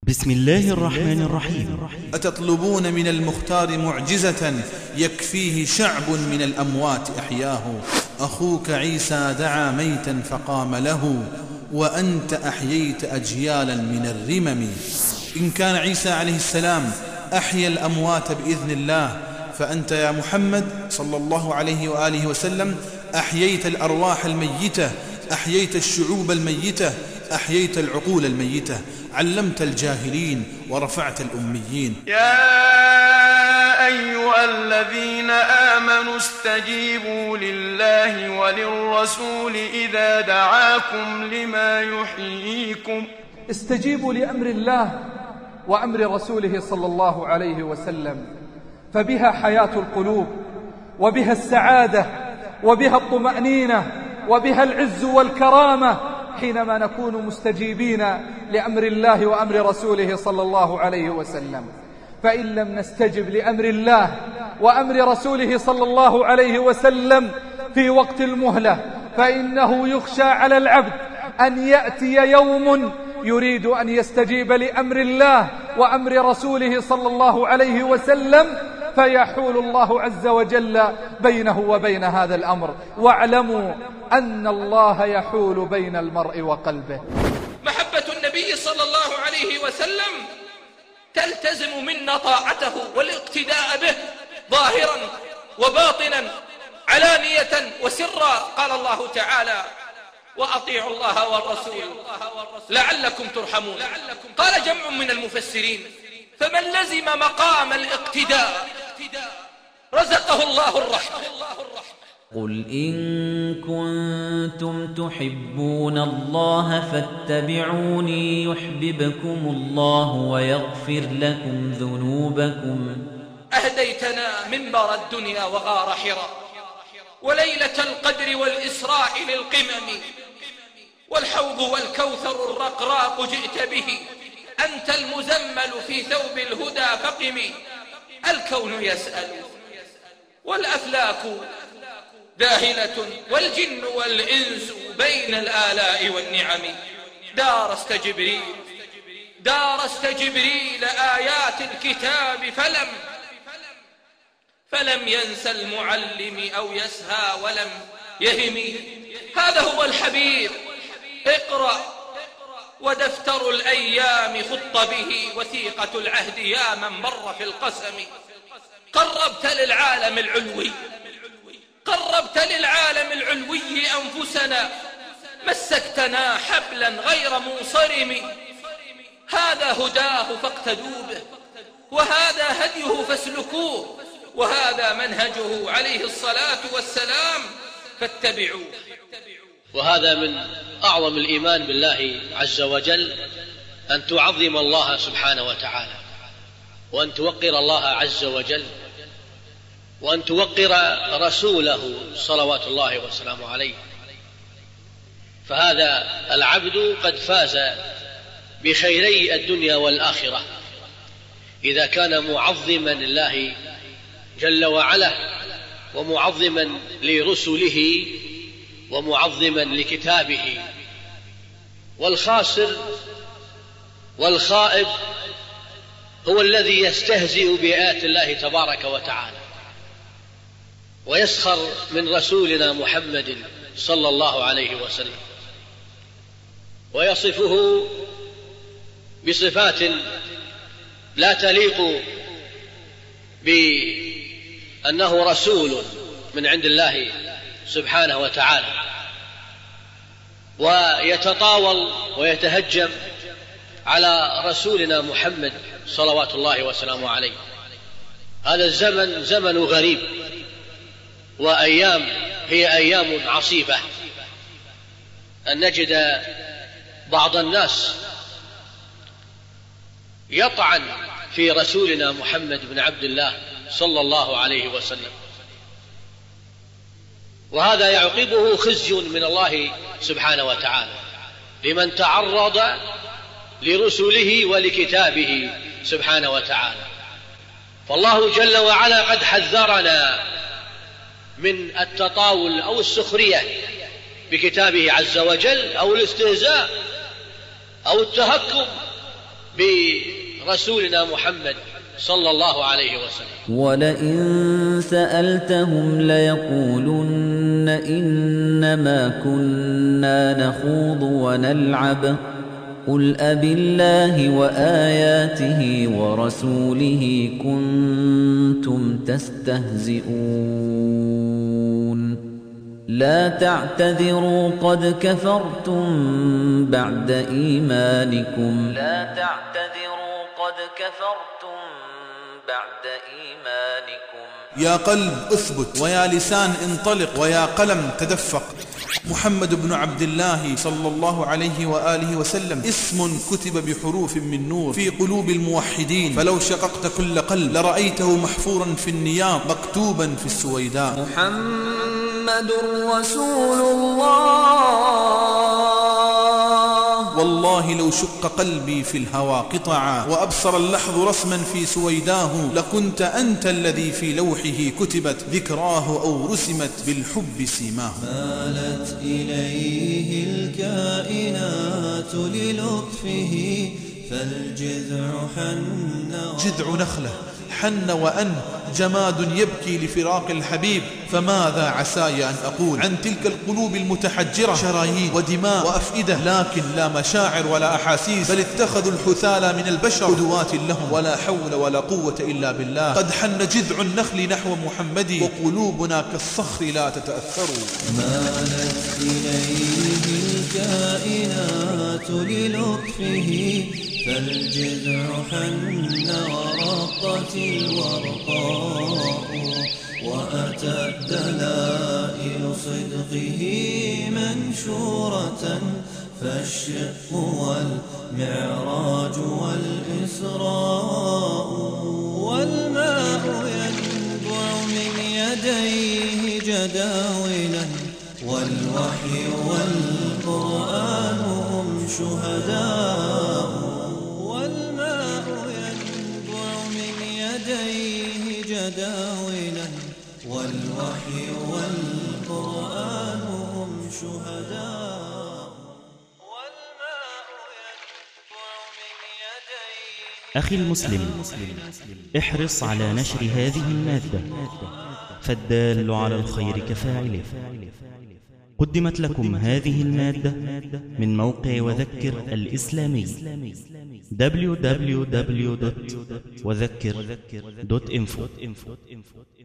بسم الله الرحمن الرحيم. أتطلبون من المختار معجزة يكفيه شعب من الأموات أحياه؟ أخوك عيسى دعا ميتا فقام له، وأنت أحييت أجيالا من الرمم. إن كان عيسى عليه السلام أحيا الأموات بإذن الله، فأنت يا محمد صلى الله عليه وآله وسلم أحييت الأرواح الميتة، أحييت الشعوب الميتة، أحييت العقول الميتة، علمت الجاهلين ورفعت الأميين. يا أيها الذين آمنوا استجيبوا لله وللرسول إذا دعاكم لما يحييكم. استجيبوا لأمر الله وأمر رسوله صلى الله عليه وسلم، فبها حياة القلوب، وبها السعادة، وبها الطمأنينة، وبها العز والكرامة، حينما نكون مستجيبين لأمر الله وأمر رسوله صلى الله عليه وسلم. فإن لم نستجب لأمر الله وأمر رسوله صلى الله عليه وسلم في وقت المهلة، فإنه يخشى على العبد أن يأتي يوم يريد أن يستجيب لأمر الله وأمر رسوله صلى الله عليه وسلم، فيحول الله عز وجل بينه وبين هذا الأمر. واعلموا أن الله يحول بين المرء وقلبه. محبة النبي صلى الله عليه وسلم تلتزم منا طاعته والاقتداء به ظاهرا وباطنا، علانية وسرا. قال الله تعالى: وأطيعوا الله والرسول لعلكم ترحمون. قال جمع من المفسرين: فمن لزم مقام الاقتداء رزقه الله الرحمة. قل إن كنتم تحبون الله فاتبعوني يحببكم الله ويغفر لكم ذنوبكم. أهديتنا منبر الدنيا وغار حراء، وليلة القدر والإسراء للقمم، والحوض والكوثر الرقراق جئت به، أنت المزمل في ثوب الهدى فقم. الكون يسأل والأفلاك ذاهلة، والجن والإنس بين الآلاء والنعم. دارست جبريل آيات الكتاب فلم ينس المعلم أو يسهى ولم يهم. هذا هو الحبيب، اقرأ ودفتر الأيام خط به، وثيقة العهد يا من مر في القسم. قربت للعالم العلوي أنفسنا، مسكتنا حبلا غير منصرم. هذا هداه فاقتدوا به، وهذا هديه فاسلكوه، وهذا منهجه عليه الصلاة والسلام فاتبعوه. وهذا من أعظم الإيمان بالله عز وجل، أن تعظم الله سبحانه وتعالى، وأن توقر الله عز وجل، وأن توقر رسوله صلوات الله وسلامه عليه. فهذا العبد قد فاز بخيري الدنيا والآخرة إذا كان معظما لله جل وعلا، ومعظما لرسله، ومعظما لكتابه. والخاسر والخائب هو الذي يستهزئ بآيات الله تبارك وتعالى، ويسخر من رسولنا محمد صلى الله عليه وسلم، ويصفه بصفات لا تليق بأنه رسول من عند الله سبحانه وتعالى، ويتطاول ويتهجم على رسولنا محمد صلوات الله وسلامه عليه. هذا الزمن زمن غريب، وأيام هي أيام عصيبة، أن نجد بعض الناس يطعن في رسولنا محمد بن عبد الله صلى الله عليه وسلم، وهذا يعقبه خزي من الله سبحانه وتعالى لمن تعرض لرسله ولكتابه سبحانه وتعالى. فالله جل وعلا قد حذرنا من التطاول أو السخرية بكتابه عز وجل، أو الاستهزاء أو التهكم برسولنا محمد صلى الله عليه وسلم. ولئن سألتهم ليقولن إنما كنا نخوض ونلعب قل أبالله وآياته ورسوله كنتم تستهزئون لا تعتذروا قد كفرتم بعد إيمانكم يا قلب اثبت ويا لسان انطلق ويا قلم تدفق. محمد بن عبد الله صلى الله عليه وآله وسلم اسم كتب بحروف من نور في قلوب الموحدين، فلو شققت كل قلب لرأيته محفورا في النياط مكتوبا في السويداء. محمد رسول الله والله لو شق قلبي في الهوى قطعا وأبصر اللحظ رسما في سويداه لكنت أنت الذي في لوحه كتبت ذكراه أو رسمت بالحب سيماه. مالت إليه الكائنات للطفه فالجذع حن جذع نخلة حن وأن جماد يبكي لفراق الحبيب، فماذا عساي أن أقول عن تلك القلوب المتحجرة؟ شرايين ودماء وأفئدة لكن لا مشاعر ولا أحاسيس، بل اتخذوا الحثالى من البشر قدوات لهم ولا حول ولا قوة إلا بالله. قد حن جذع النخل نحو محمد وقلوبنا كالصخر لا تتأثر. مالت إليه الكائنات للطفه فالجذع حن ورقت الورقاء وأتت دلائل صدقه منشورة فالشق والمعراج والإسراء والماء ينبع من يديه جداولا والوحي والقرآن هم شهداء والماء ينبع من يديه جداولا والوحي والقرآن هم شهداء والماء ينبع من يديه. أخي المسلم، احرص على نشر هذه المادة فالدال على الخير كفاعله. قدمت لكم هذه المادة من موقع وذكر الإسلامي www.وذكر.info.